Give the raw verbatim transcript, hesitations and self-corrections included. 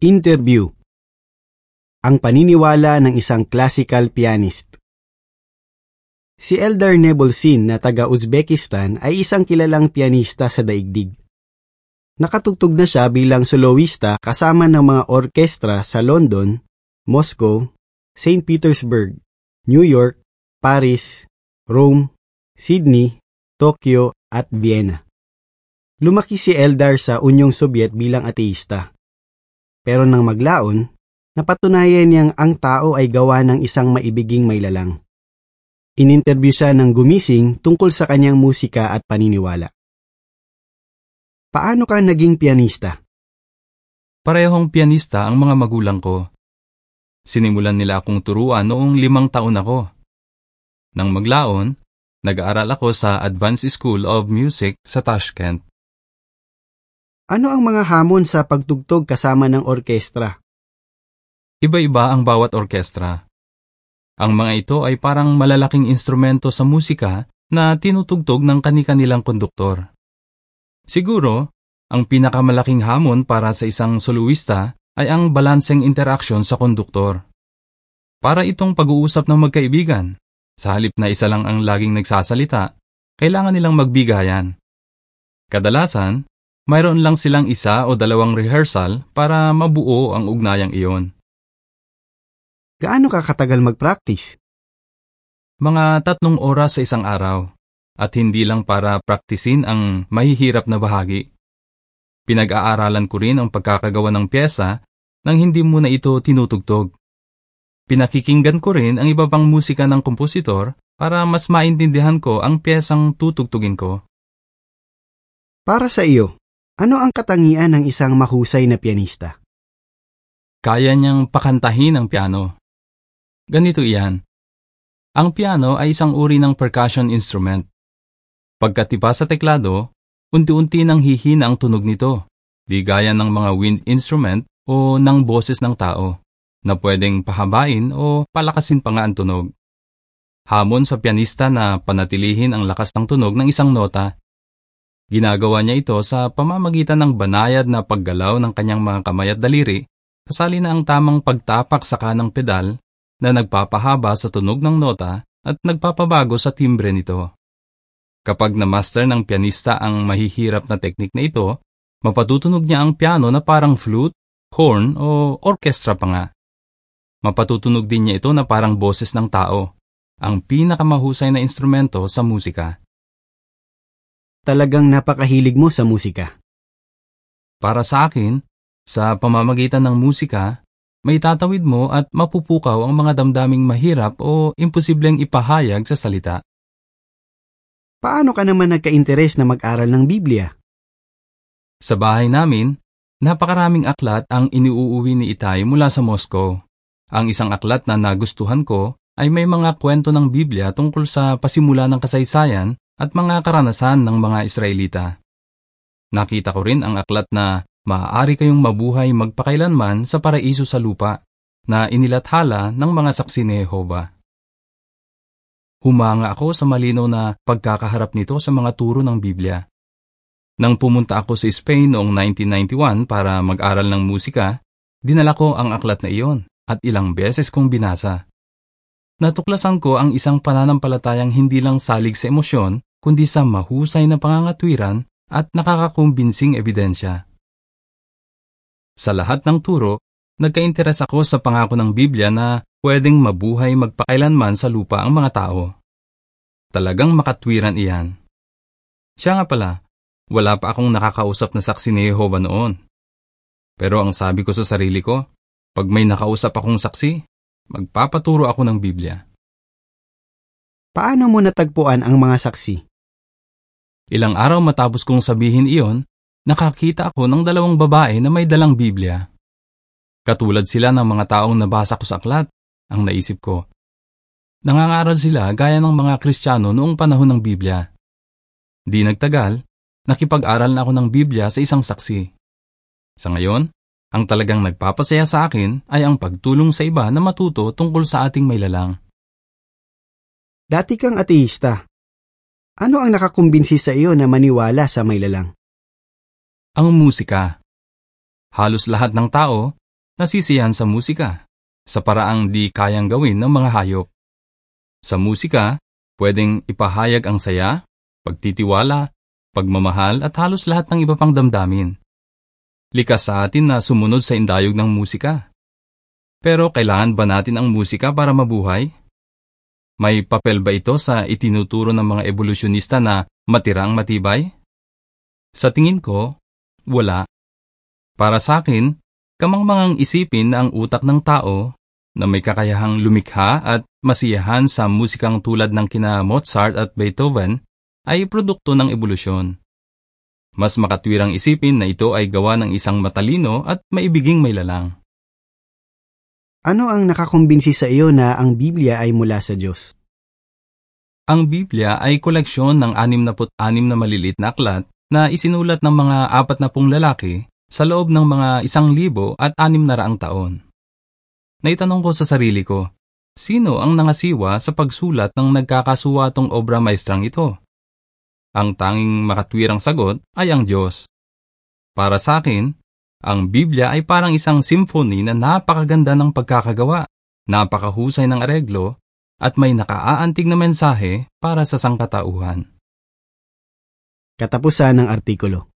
Interview. Ang paniniwala ng isang classical pianist. Si Eldar Nebulsin na taga-Uzbekistan ay isang kilalang pianista sa daigdig. Nakatugtog na siya bilang soloista kasama ng mga orkestra sa London, Moscow, Saint Petersburg, New York, Paris, Rome, Sydney, Tokyo at Vienna. Lumaki si Eldar sa Unyong Sobyet bilang ateista. Pero nang maglaon, napatunayan niyang ang tao ay gawa ng isang maibiging maylalang. Ininterview siya ng gumising tungkol sa kanyang musika at paniniwala. Paano ka naging pianista? Parehong pianista ang mga magulang ko. Sinimulan nila akong turuan noong limang taon ako. Nang maglaon, nag-aaral ako sa Advanced School of Music sa Tashkent. Ano ang mga hamon sa pagtugtog kasama ng orkestra? Iba-iba ang bawat orkestra. Ang mga ito ay parang malalaking instrumento sa musika na tinutugtog ng kani-kanilang konduktor. Siguro, ang pinakamalaking hamon para sa isang soloista ay ang balanseng interaksyon sa konduktor. Para itong pag-uusap ng magkaibigan, sa halip na isa lang ang laging nagsasalita, kailangan nilang magbigayan. Kadalasan, mayroon lang silang isa o dalawang rehearsal para mabuo ang ugnayang iyon. Gaano ka katagal mag-practice? Mga tatlong oras sa isang araw, at hindi lang para praktisin ang mahihirap na bahagi. Pinag-aaralan ko rin ang pagkakagawa ng pyesa nang hindi muna ito tinutugtog. Pinakikinggan ko rin ang iba pang musika ng kompositor para mas maintindihan ko ang pyesang tutugtugin ko. Para sa iyo, ano ang katangian ng isang mahusay na pianista? Kaya niyang pakantahin ang piano. Ganito iyan. Ang piano ay isang uri ng percussion instrument. Pagkatipa sa teklado, unti-unti nang hihina ang tunog nito, di gaya ng mga wind instrument o ng boses ng tao, na pwedeng pahabain o palakasin pa nga ang tunog. Hamon sa pianista na panatilihin ang lakas ng tunog ng isang nota. Ginagawa niya ito sa pamamagitan ng banayad na paggalaw ng kanyang mga kamay at daliri, kasali na ang tamang pagtapak sa kanang pedal na nagpapahaba sa tunog ng nota at nagpapabago sa timbre nito. Kapag na-master ng pianista ang mahihirap na teknik na ito, mapatutunog niya ang piano na parang flute, horn o orkestra pa nga. Mapatutunog din niya ito na parang boses ng tao, ang pinakamahusay na instrumento sa musika. Talagang napakahilig mo sa musika. Para sa akin, sa pamamagitan ng musika, may tatawid mo at mapupukaw ang mga damdaming mahirap o imposibleng ipahayag sa salita. Paano ka naman nagka-interes na mag-aral ng Biblia? Sa bahay namin, napakaraming aklat ang iniuuwi ni Itay mula sa Moscow. Ang isang aklat na nagustuhan ko ay may mga kwento ng Biblia tungkol sa pasimula ng kasaysayan at mga karanasan ng mga Israelita. Nakita ko rin ang aklat na maaari kayong mabuhay magpakailanman sa paraiso sa lupa na inilathala ng mga saksi ni Jehova. Humanga ako sa malinaw na pagkakaharap nito sa mga turo ng Biblia. Nang pumunta ako sa Spain noong nineteen ninety-one para mag-aral ng musika, dinala ko ang aklat na iyon at ilang beses kong binasa. Natuklasan ko ang isang pananampalatayang hindi lang salig sa emosyon, kundi sa mahusay na pangangatwiran at nakakakumbinsing ebidensya. Sa lahat ng turo, nagka-interes ako sa pangako ng Biblia na pwedeng mabuhay magpakailanman sa lupa ang mga tao. Talagang makatwiran iyan. Siya nga pala, wala pa akong nakakausap na saksi ni Jehova noon. Pero ang sabi ko sa sarili ko, pag may nakausap akong saksi, magpapaturo ako ng Biblia. Paano mo natagpuan ang mga saksi? Ilang araw matapos kong sabihin iyon, nakakita ako ng dalawang babae na may dalang Biblia. Katulad sila ng mga taong nabasa ko sa aklat, ang naisip ko. Nangangaral sila gaya ng mga Kristiyano noong panahon ng Biblia. Di nagtagal, nakipag-aral na ako ng Biblia sa isang saksi. Sa ngayon, ang talagang nagpapasaya sa akin ay ang pagtulong sa iba na matuto tungkol sa ating maylalang. Dati kang ateista. Ano ang nakakumbinsi sa iyo na maniwala sa maylalang? Ang musika. Halos lahat ng tao, nasisiyahan sa musika, sa paraang di kayang gawin ng mga hayop. Sa musika, pwedeng ipahayag ang saya, pagtitiwala, pagmamahal at halos lahat ng iba pang damdamin. Likas sa atin na sumunod sa indayog ng musika. Pero kailangan ba natin ang musika para mabuhay? May papel ba ito sa itinuturo ng mga evolusyonista na matirang matibay? Sa tingin ko, wala. Para sa akin, kamangmangang isipin na ang utak ng tao na may kakayahang lumikha at masiyahan sa musikang tulad ng kina Mozart at Beethoven ay produkto ng ebolusyon. Mas makatwirang isipin na ito ay gawa ng isang matalino at maibiging may lalang. Ano ang nakakumbinsi sa iyo na ang Biblia ay mula sa Diyos? Ang Biblia ay koleksyon ng anim na put anim na maliliit na aklat na isinulat ng mga apat na pung lalaki sa loob ng mga isang libo at anim na raang taon. Naitanong ko sa sarili ko, sino ang nangasiwa sa pagsulat ng nagkakasuwatong obra maestrang ito? Ang tanging makatwirang sagot ay ang Diyos. Para sa akin, ang Biblia ay parang isang symphony na napakaganda ng pagkakagawa, napakahusay ng areglo, at may nakaaantig na mensahe para sa sangkatauhan. Katapusan ng artikulo.